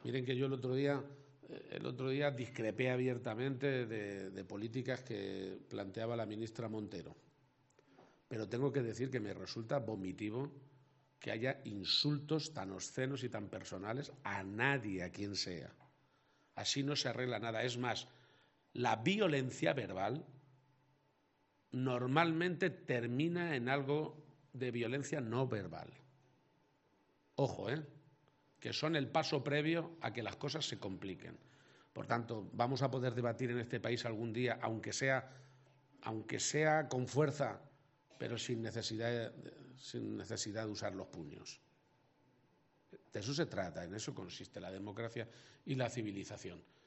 Miren que yo el otro día discrepé abiertamente de políticas que planteaba la ministra Montero. Pero tengo que decir que me resulta vomitivo que haya insultos tan obscenos y tan personales a nadie, a quien sea. Así no se arregla nada. Es más, la violencia verbal normalmente termina en algo de violencia no verbal. Ojo, que son el paso previo a que las cosas se compliquen. Por tanto, vamos a poder debatir en este país algún día, aunque sea con fuerza, pero sin necesidad de usar los puños. De eso se trata, en eso consiste la democracia y la civilización.